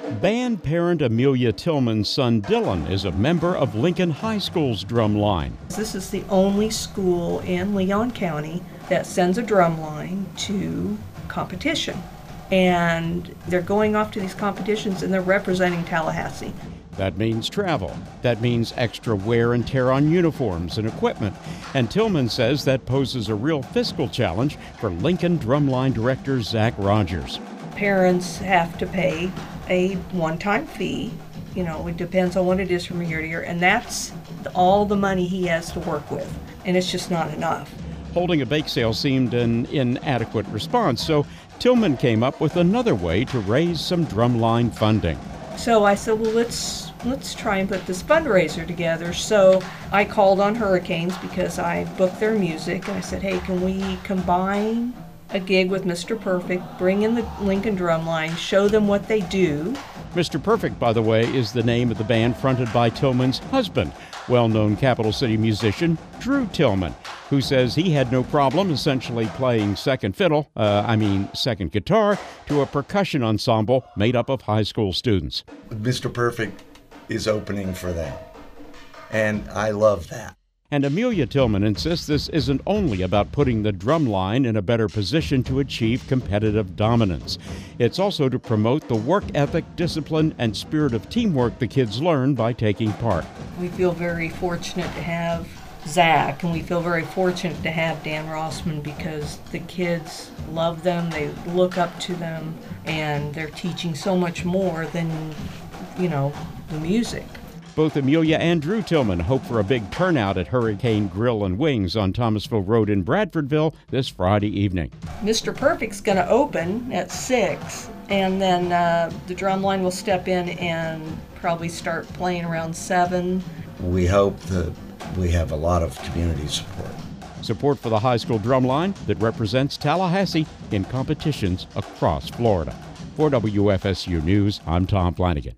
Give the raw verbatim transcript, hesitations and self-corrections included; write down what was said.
Band parent Amelia Tillman's son Dylan is a member of Lincoln High School's drum line. This is the only school in Leon County that sends a drum line to competition. And they're going off to these competitions and they're representing Tallahassee. That means travel. That means extra wear and tear on uniforms and equipment. And Tillman says that poses a real fiscal challenge for Lincoln Drumline director Zach Rogers. Parents have to pay a one-time fee. You know, it depends on what it is from year to year, and that's all the money he has to work with, and it's just not enough. Holding a bake sale seemed an inadequate response, so Tillman came up with another way to raise some drumline funding. So I said, well, let's let's try and put this fundraiser together. So I called on Hurricanes because I booked their music, and I said, hey, can we combine a gig with Mister Perfect, bring in the Lincoln Drumline, show them what they do. Mister Perfect, by the way, is the name of the band fronted by Tillman's husband, well-known Capital City musician Drew Tillman, who says he had no problem essentially playing second fiddle, uh, I mean second guitar, to a percussion ensemble made up of high school students. Mister Perfect is opening for them, and I love that. And Amelia Tillman insists this isn't only about putting the drum line in a better position to achieve competitive dominance. It's also to promote the work ethic, discipline, and spirit of teamwork the kids learn by taking part. We feel very fortunate to have Zach, and we feel very fortunate to have Dan Rossman because the kids love them, they look up to them, and they're teaching so much more than, you know, the music. Both Amelia and Drew Tillman hope for a big turnout at Hurricane Grill and Wings on Thomasville Road in Bradfordville this Friday evening. Mister Perfect's going to open at six, and then uh, the drumline will step in and probably start playing around seven. We hope that we have a lot of community support. Support for the high school drumline that represents Tallahassee in competitions across Florida. For W F S U News, I'm Tom Flanagan.